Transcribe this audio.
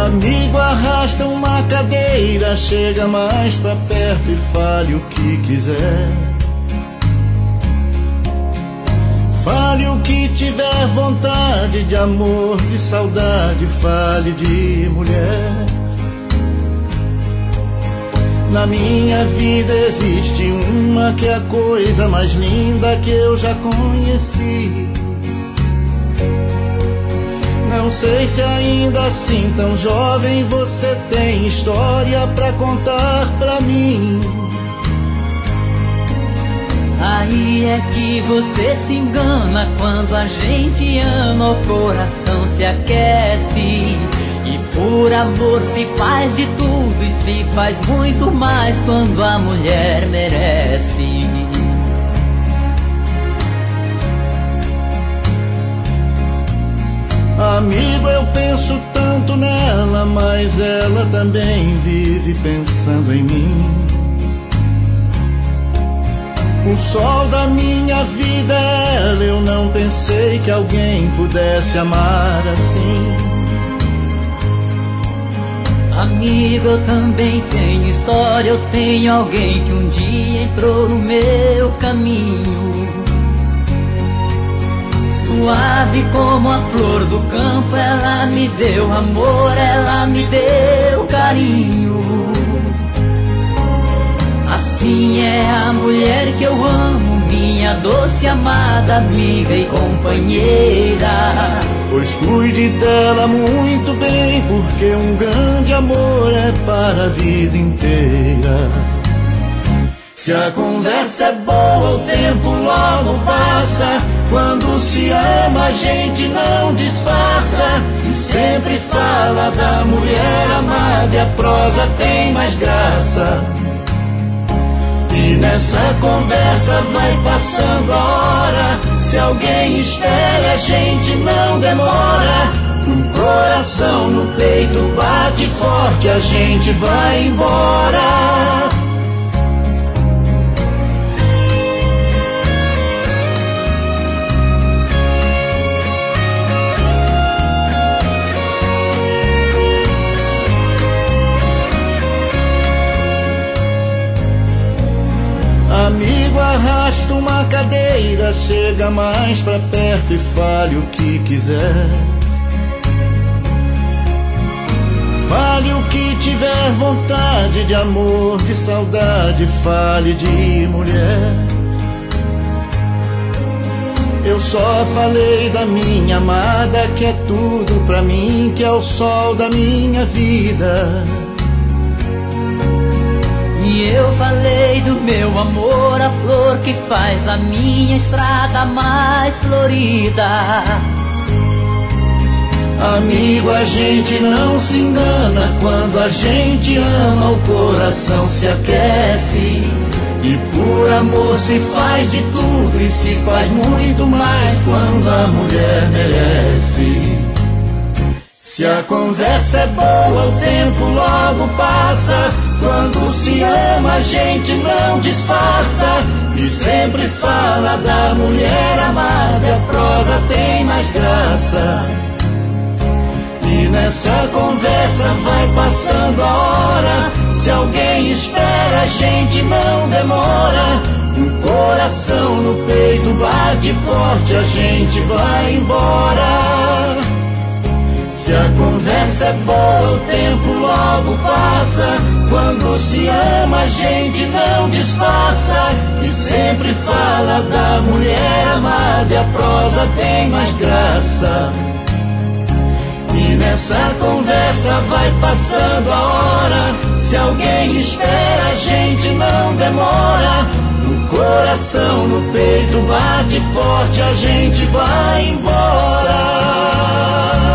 Amigo, arrasta uma cadeira, chega mais pra perto e fale o que quiser. Fale o que tiver vontade, de amor, de saudade, fale de mulher. Na minha vida existe uma que é a coisa mais linda que eu já conheci. Não sei se ainda assim tão jovem você tem história pra contar pra mim. Aí é que você se engana, quando a gente ama o coração se aquece. E por amor se faz de tudo e se faz muito mais quando a mulher merece. Amigo, eu penso tanto nela, mas ela também vive pensando em mim. O sol da minha vida é ela, eu não pensei que alguém pudesse amar assim. Amigo, eu também tenho história, eu tenho alguém que um dia entrou no meu caminho. Suave como a flor do campo, ela me deu amor, ela me deu carinho. Assim é a mulher que eu amo, minha doce amada amiga e companheira. Pois cuide dela muito bem, porque um grande amor é para a vida inteira. Se a conversa é boa, o tempo logo passa. Quando se ama, a gente não disfarça. E sempre fala da mulher amada, e a prosa tem mais graça. E nessa conversa vai passando a hora. Se alguém espera, a gente não demora. Um coração no peito bate forte, a gente vai embora. Amigo, arrasta uma cadeira, chega mais pra perto e fale o que quiser. Fale o que tiver vontade, de amor, de saudade, fale de mulher. Eu só falei da minha amada, que é tudo pra mim, que é o sol da minha vida. E eu falei do meu amor, a flor que faz a minha estrada mais florida. Amigo, a gente não se engana, quando a gente ama o coração se aquece. E por amor se faz de tudo e se faz muito mais quando a mulher merece. Se a conversa é boa, o tempo logo passa. Quando se ama, a gente não disfarça. E sempre fala da mulher amada, e a prosa tem mais graça. E nessa conversa vai passando a hora. Se alguém espera, a gente não demora. Um coração no peito bate forte, a gente vai embora. Se a conversa é boa, o tempo logo passa. Quando se ama, a gente não disfarça. E sempre fala da mulher amada, e a prosa tem mais graça. E nessa conversa vai passando a hora. Se alguém espera, a gente não demora. O coração no peito bate forte, a gente vai embora.